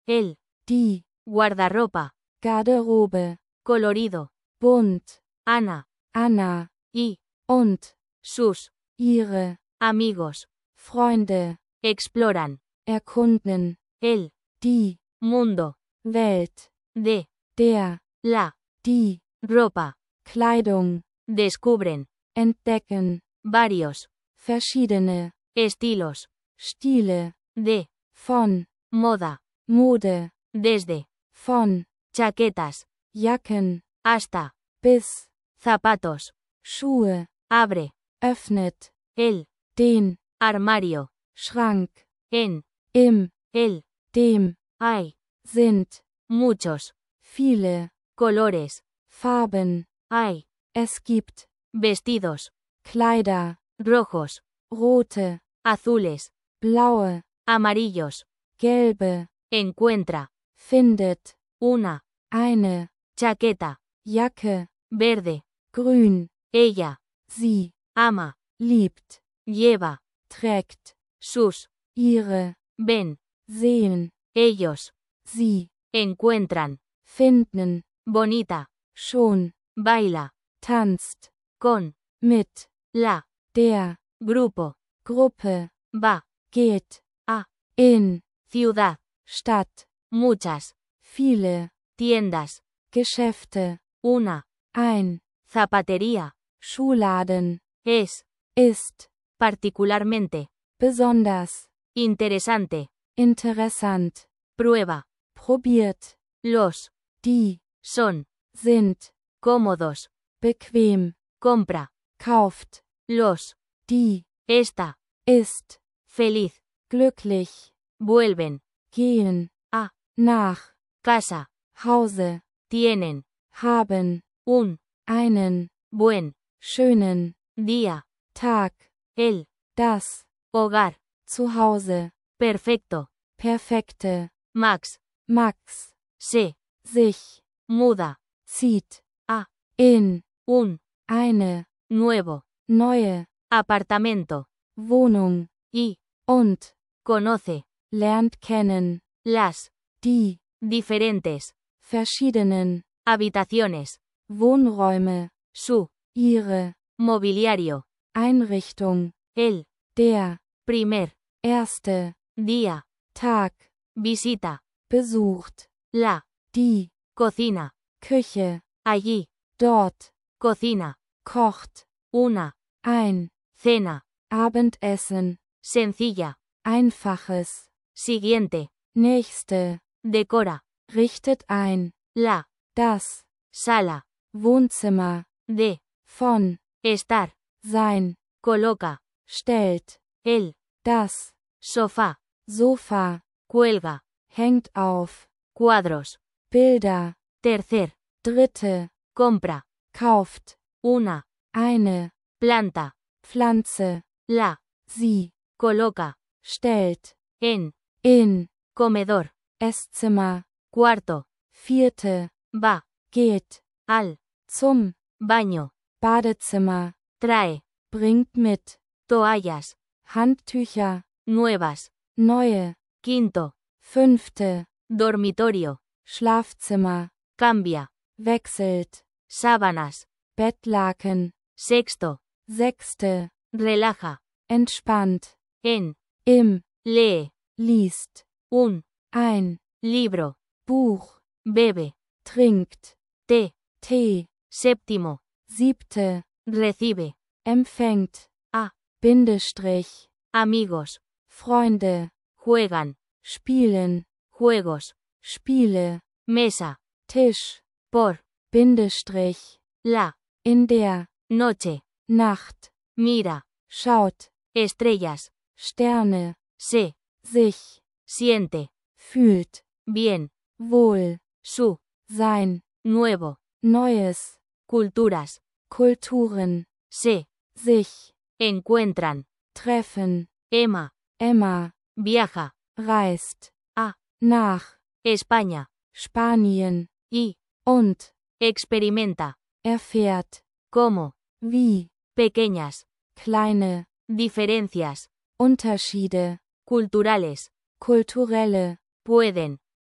el, die, guardarropa, Garderobe, colorido, bunt, Ana, Anna, y, und, sus, ihre, amigos, Freunde, exploran, erkunden, el, die, mundo, Welt, de, der, la, die, ropa, Kleidung, descubren, entdecken, varios, verschiedene, estilos, Stile, de, von, moda, Mode, desde, von, chaquetas, Jacken, hasta, bis, zapatos, Schuhe, abre, öffnet, el, den, armario, Schrank, en, im, el, dem, hay, sind, muchos, viele, colores, Farben, hay, es gibt, vestidos, Kleider, rojos, rote, azules, blaue, amarillos, gelbe, encuentra, findet, una, eine, chaqueta, Jacke, verde, grün, ella, sie, ama, liebt, lleva, trägt, sus, ihre, ven, sehen, ellos, sie, encuentran, finden, bonita, schon, baila, tanzt, con, mit, la, der, grupo, Gruppe, va, geht, a, in, ciudad, Stadt, muchas, viele, tiendas, Geschäfte, una, ein, zapatería, Schuhladen, es, ist, particularmente, besonders, interesante, interessant, prueba, probiert, los, die, son, sind, cómodos, bequem, compra, kauft, los, die, esta, ist, feliz, glücklich, vuelven, gehen, a, nach, casa, Hause, tienen, haben, un, einen, buen, schönen, día, Tag, el, das, hogar, zu Hause, perfecto, perfekte, Max, Max, se, sich, muda, zieht, a, in, un, eine, nuevo, neue, apartamento, Wohnung, y, und, conoce, lernt kennen, las, die, diferentes, verschiedenen, habitaciones, Wohnräume, su, ihre, mobiliario, Einrichtung, el, der, primer, erste, día, Tag, visita, besucht, la, die, cocina, Küche, allí, dort, cocina, kocht, una, ein, cena, Abendessen, sencilla, einfaches, siguiente, nächste, decora, richtet ein, la, das, sala, Wohnzimmer, de, von, estar, sein, coloca, stellt, el, das, sofá, Sofa, cuelga, hängt auf, cuadros, Bilder, tercer, dritte, compra, kauft, una, eine, planta, Pflanze, la, sie, coloca, stellt, en, in, comedor, Esszimmer, cuarto, vierte, va, geht, al, zum, baño, Badezimmer, trae, bringt mit, toallas, Handtücher, nuevas, neue, quinto, fünfte, dormitorio, Schlafzimmer, cambia, wechselt, sábanas, Bettlaken, sexto, sechste, relaja, entspannt, en, im, lee, liest, un, ein, libro, Buch, bebe, trinkt, té, Tee, séptimo, siebte, recibe, empfängt, a, Bindestrich, amigos, Freunde, juegan, spielen, juegos, Spiele, mesa, Tisch, por, Bindestrich, la, in der, noche, Nacht, mira, schaut, estrellas, Sterne, se, sich, siente, fühlt, bien, wohl, su, sein, nuevo, Neues, culturas, Kulturen, se, sich, encuentran, treffen, Emma, Emma, viaja, reist, a, nach, España, Spanien, y, und, experimenta, erfährt, cómo, wie, pequeñas, kleine, diferencias, Unterschiede, culturales, kulturelle, pueden,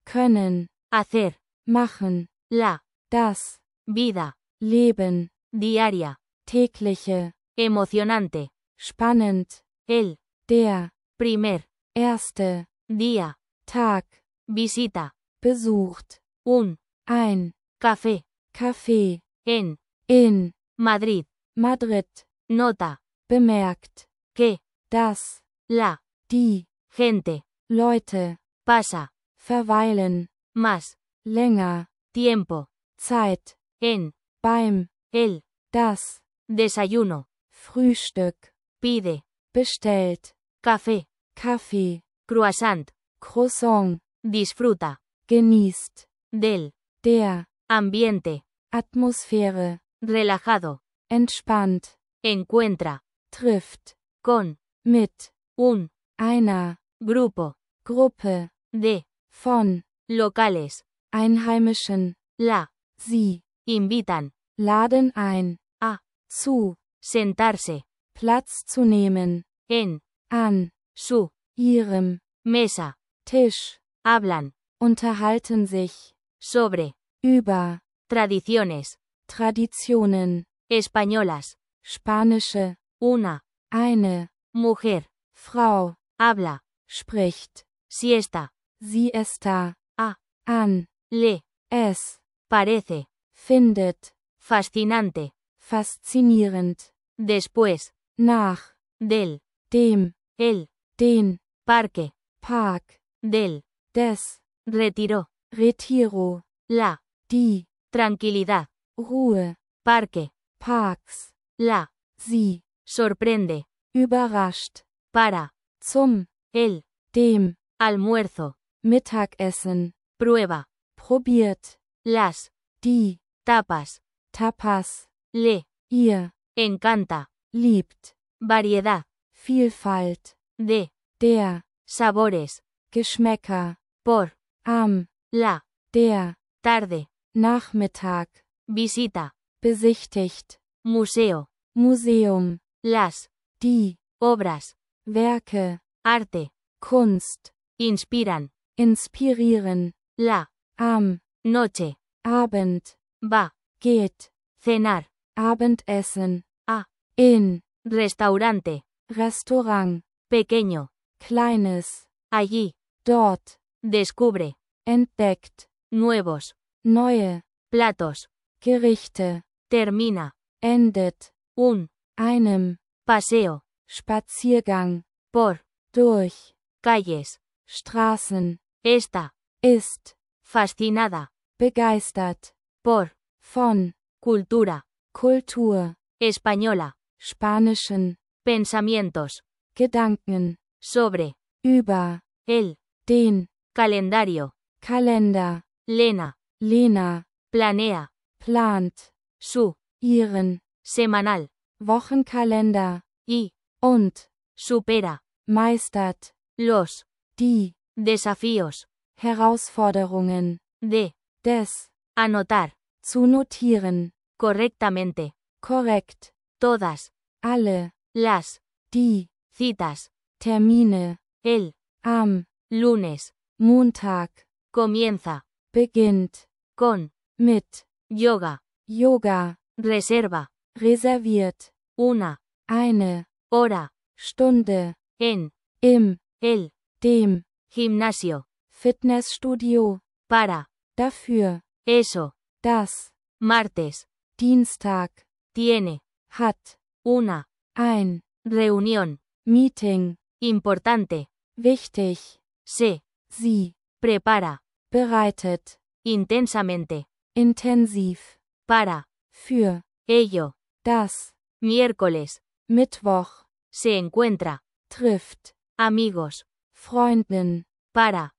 können, hacer, machen, la, das, vida, Leben, diaria, tägliche, emocionante, spannend, el, der, primer, erste, día, Tag, visita, besucht, un, ein, café, Café, en, in, Madrid, Madrid, nota, bemerkt, que, dass, la, die, gente, Leute, pasa, verweilen, más, länger, tiempo, Zeit, en, beim, el, das, desayuno, Frühstück, pide, bestellt, café, Kaffee, croissant, Croissant, disfruta, genießt, del, der, ambiente, Atmosphäre, relajado, entspannt, encuentra, trifft, con, mit, un, einer, grupo, Gruppe, de, von, locales, Einheimischen, la, sie, invitan, laden ein, a, zu, sentarse, Platz zu nehmen, en, an, su, ihrem, mesa, Tisch, hablan, unterhalten sich, sobre, über, tradiciones, Traditionen, españolas, spanische, una, eine, mujer, Frau, habla, spricht, siesta, sie está, a, an, le, es, parece, findet, fascinante, faszinierend, después, nach, del, dem, el, den, parque, Park, del, des, retiró, Retiro, la, die, tranquilidad, Ruhe, parque, Parks, la, sie, sorprende, überrascht, para, zum, el, dem, almuerzo, Mittagessen, prueba, probiert, las, die, tapas, Tapas, le, ihr, encanta, liebt, variedad, Vielfalt, de, der, sabores, Geschmäcker, por, am, la, der, tarde, Nachmittag, visita, besichtigt, museo, Museum, las, die, obras, Werke, arte, Kunst, inspiran, inspirieren, la, am, noche, Abend, va, geht, cenar, Abendessen, a, in, restaurante, Restaurant, pequeño, kleines, allí, dort, descubre, entdeckt, nuevos, neue, platos, Gerichte, termina, endet, un, einem, paseo, Spaziergang, por, durch, calles, Straßen, esta, ist, fascinada, begeistert, por, von, cultura, Kultur, española, spanischen, pensamientos, Gedanken, sobre, über, el, den, calendario, Kalender, Lena, Lena, planea, plant, su, ihren, semanal, Wochenkalender, y, und, supera, meistert, los, die, desafíos, Herausforderungen, de, des, anotar, zu notieren, correctamente, korrekt, todas, alle, las, die, citas, Termine, el, am, lunes, Montag, comienza, beginnt, con, mit, yoga, Yoga, reserva, reserviert, una, eine, hora, Stunde, en, im, el, dem, gimnasio, Fitnessstudio, para, dafür, eso, das, martes, Dienstag, tiene, hat, una, ein, reunión, Meeting, importante, wichtig, se, sie, prepara, bereitet, intensamente, intensiv, para, für, ello, das, miércoles, Mittwoch, se encuentra, trifft, amigos, Freundin, para,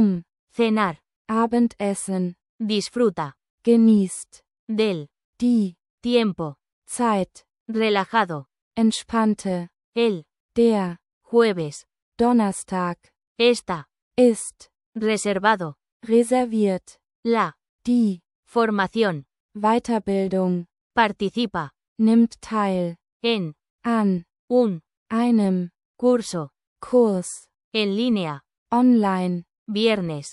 cenar, Abendessen, disfruta, genießt, del, die, tiempo, Zeit, relajado, entspannte, el, der, jueves, Donnerstag, esta, ist, reservado, reserviert, la, die, formación, Weiterbildung, participa, nimmt teil, en, an, un, einem, curso, Kurs, en línea, online, viernes,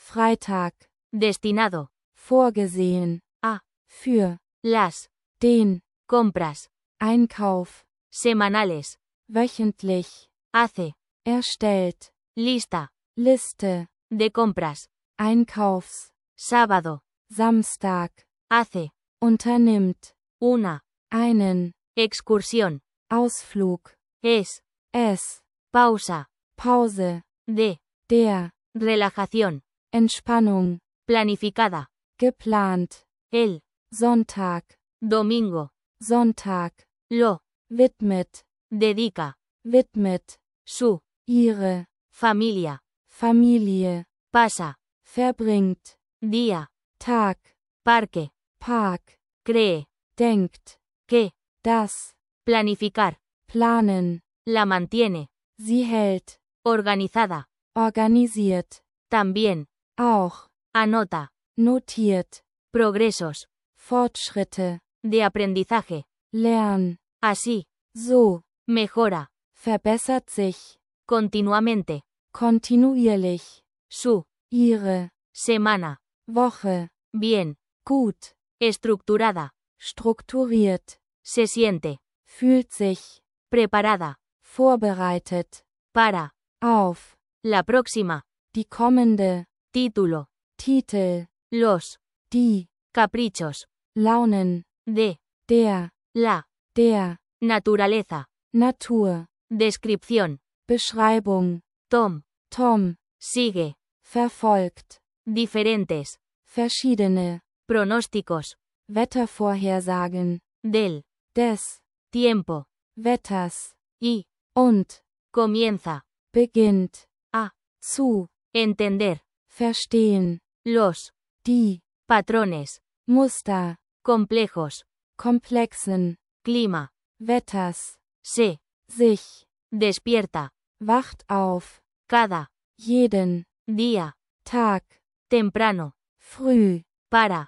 Freitag, destinado, vorgesehen, a, für, las, den, compras, Einkauf, semanales, wöchentlich, hace, erstellt, lista, Liste, de compras, Einkaufs, sábado, Samstag, hace, unternimmt, una, einen, excursión, Ausflug, es, es, pausa, Pause, de, der, relajación, Entspannung, planificada, geplant, el, Sonntag, domingo, Sonntag, lo, widmet, dedica, widmet, su, ihre, familia, Familie, pasa, verbringt, día, Tag, parque, Park, cree, denkt, que, das, planificar, planen, la mantiene, sie hält, organizada, organisiert, también, auch, anota, notiert, progresos, Fortschritte, de aprendizaje, lern, así, so, mejora, verbessert sich, continuamente, kontinuierlich, su, ihre, semana, Woche, bien, gut, estructurada, strukturiert, se siente, fühlt sich, preparada, vorbereitet, para, auf, la próxima, die kommende, título, Titel, los, die, caprichos, Launen, de, der, la, der, naturaleza, Natur, descripción, Beschreibung, Tom, Tom, sigue, verfolgt, diferentes, verschiedene, pronósticos, Wettervorhersagen, del, des, tiempo, Wetters, y, und, comienza, beginnt, a, zu, entender, verstehen, los, die, patrones, Muster, complejos, komplexen, clima, Wetters, se, sich, despierta, wacht auf, cada, jeden, día, Tag, temprano, früh, para,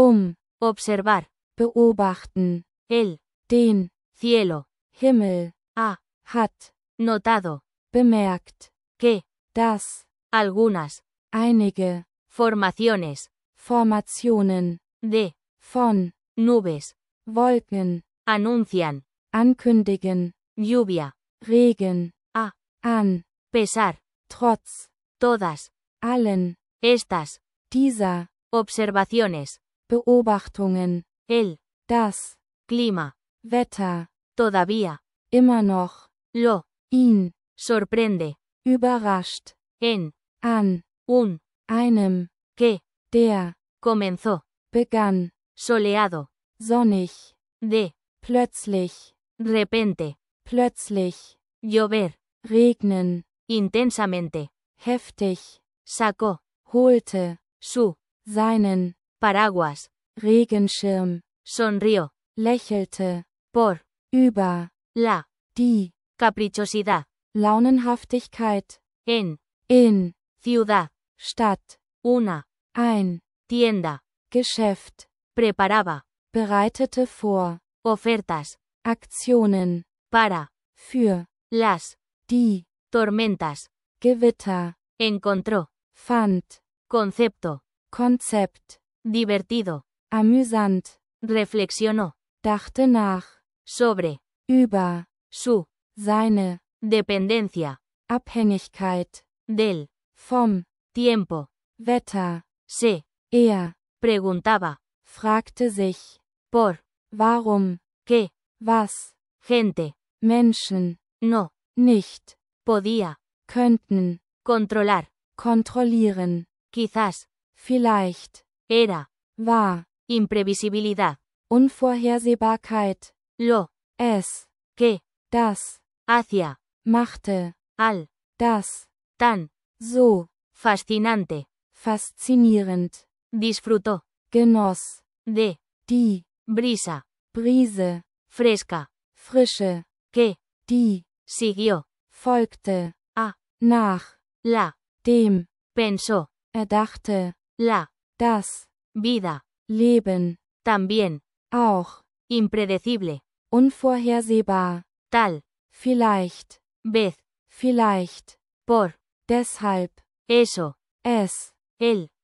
observar, beobachten, el, den, cielo, Himmel, ha, hat, notado, bemerkt, que, dass, algunas, einige, formaciones, Formationen, de, von, nubes, Wolken, anuncian, ankündigen, lluvia, Regen, a, an, pesar, trotz, todas, allen, estas, dieser, observaciones, Beobachtungen, el, das, clima, Wetter, todavía, immer noch, lo, ihn, sorprende, überrascht, en, an, un, einem, que, der, comenzó, begann, soleado, sonnig, de, plötzlich, repente, plötzlich, llover, regnen, intensamente, heftig, sacó, holte, su, seinen, paraguas, Regenschirm, sonrió, lächelte, por, über, la, die, caprichosidad, Launenhaftigkeit, en, in, ciudad, Stadt, una, ein, tienda, Geschäft, preparaba, bereitete vor, ofertas, Aktionen, para, für, las, die, tormentas, Gewitter, encontró, fand, concepto, Konzept, divertido, amüsant, reflexionó, dachte nach, sobre, über, su, seine, dependencia, Abhängigkeit, del, vom, tiempo, Wetter, se, preguntaba, fragte sich, por, warum, qué, was, gente, Menschen, no, nicht, podía, könnten, controlar, kontrollieren, quizás, vielleicht, era, war, imprevisibilidad, Unvorhersehbarkeit, lo, es, que, das, hacia, machte, al, das, tan, so, fascinante, faszinierend, disfrutó, genoss, de, die, brisa, Brise, fresca, Frische, que, die, siguió, folgte, a, nach, la, dem, pensó, dachte, la, das, vida, Leben, también, auch, impredecible, unvorhersehbar, tal, vielleicht, vez, vielleicht, por, deshalb, eso, es, el,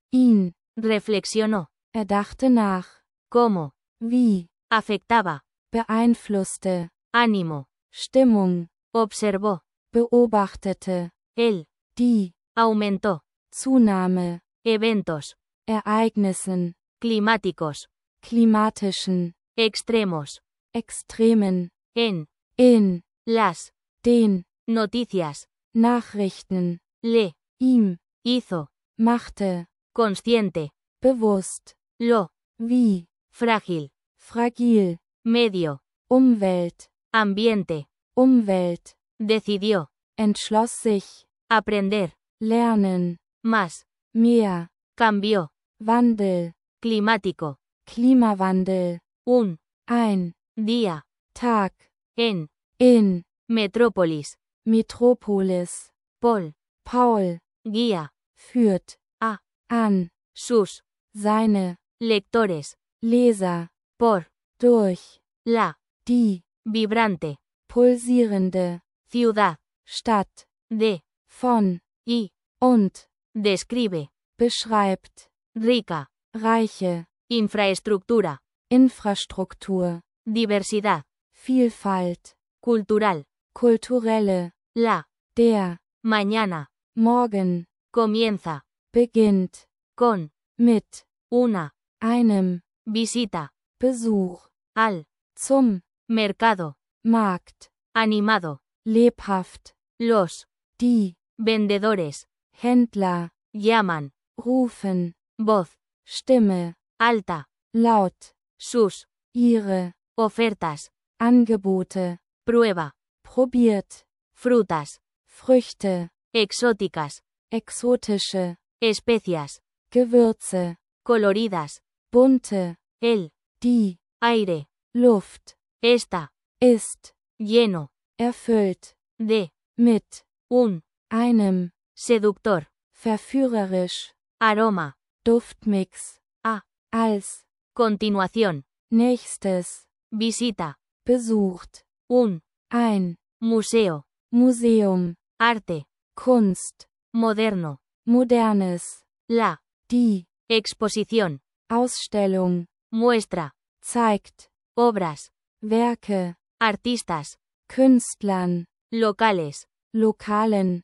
ihn. reflexionó, Dachte nach. cómo, Wie. afectaba, Beeinflusste. ánimo, Stimmung. observó, Beobachtete. él, Die. aumentó, Zunahme. eventos, Ereignissen. climáticos, Klimatischen. extremos, Extremen. en, In. las, Den. noticias, Nachrichten. le, Ihm. hizo, Machte. consciente, Bewusst. lo, Wie. frágil, Fragil. medio, Umwelt. ambiente, Umwelt. decidió, Entschloss sich. aprender, Lernen. más, Mehr. cambió, Wandel. climático, Klimawandel. un, Ein. día, Tag. en, In. metrópolis, Metropolis. Paul, Paul. guía, Führt. a, An. sus, Seine. lectores, Leser. por, Durch. la, Die. vibrante, Pulsierende. ciudad, Stadt. de, Von. y, Und. describe, Beschreibt. rica, Reiche. infraestructura, Infrastruktur. diversidad, Vielfalt. cultural, Kulturelle. la, Der. mañana, Morgen. comienza, Beginnt. con, Mit. una, Einem. visita, Besuch. al, Zum. mercado, Markt. animado, Lebhaft. los, Die. vendedores, Händler. llaman, Rufen. voz, Stimme. alta, Laut. sus, Ihre. ofertas, Angebote. prueba, Probiert. frutas, Früchte. exóticas, Exotische. especias, Gewürze. coloridas, Bunte. el, Die. aire, Luft. está, Ist. lleno, Erfüllt. de, Mit. un, Einem. seductor, Verführerisch. aroma, Duftmix. a, Als. continuación, Nächstes. visita, Besucht. un, Ein. museo, Museum. arte, Kunst. moderno, Modernes. la, Die. exposición, Ausstellung. muestra, Zeigt. obras, Werke. artistas, Künstlern. locales, Lokalen.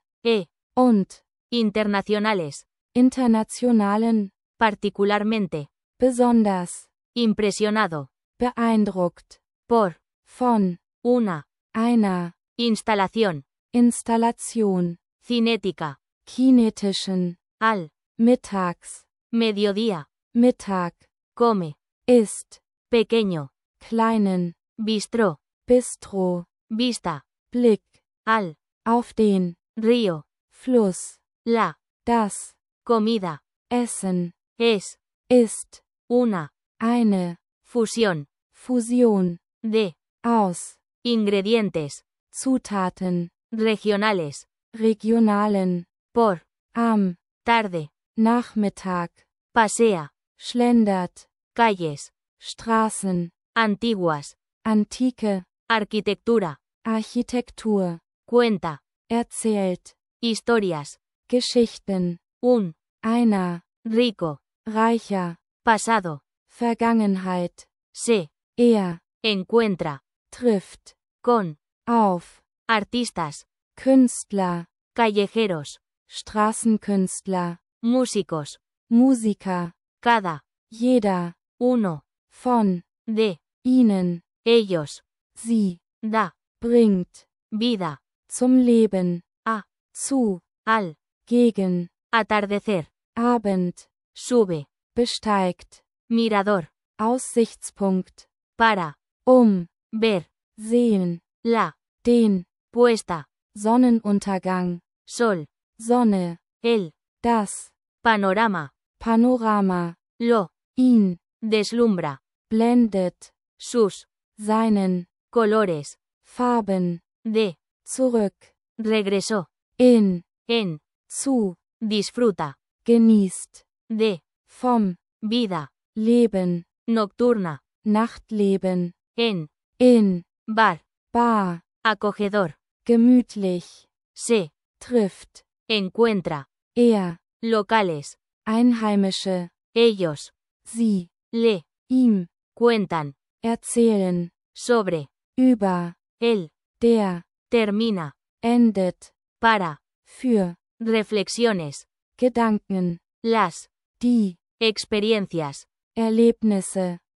Und. internacionales, Internationalen. particularmente, Besonders. impresionado, Beeindruckt. por, Von. una, Einer. instalación, Installation. cinética, Kinetischen. al, Mittags. mediodía, Mittag. come, Ist. pequeño, Kleinen. bistró, Bistro. vista, Blick. al, Auf den. río, Fluss. la, Das. comida, Essen. es, Ist. una, Eine. fusión, Fusion. de, Aus. ingredientes, Zutaten. regionales, Regionalen. por, Am. tarde, Nachmittag. pasea, Schlendert. calles, Straßen. antiguas, Antike. arquitectura, Architektur. cuenta, Erzählt. historias, Geschichten. un, Einer. rico, Reicher. pasado, Vergangenheit. se, Encuentra. Trifft. con, Auf. artistas, Künstler. callejeros, Straßenkünstler. músicos, Musiker. cada, Jeder. uno, Von. de, Ihnen. ellos, Sie. da, Bringt. vida, Zum Leben. a, Zu. al, Gegen. atardecer, Abend. sube, Besteigt. mirador, Aussichtspunkt. para, ver, Sehen. la, Den. puesta, Sonnenuntergang. sol, Sonne. el, Das. panorama, Panorama. lo, Ihn. deslumbra, Blendet. sus, Seinen. colores, Farben. de, Zurück. regresó, In. en, Zu. disfruta, Genießt. de, Vom. vida, Leben. nocturna, Nachtleben. en, In. bar, Bar. acogedor, Gemütlich. se, Trifft. encuentra, Er. locales, Einheimische, ellos, sie, le, ihm, cuentan, erzählen, sobre, über, él, der, termina, endet, para, für, reflexiones, Gedanken, las, die, experiencias, Erlebnisse,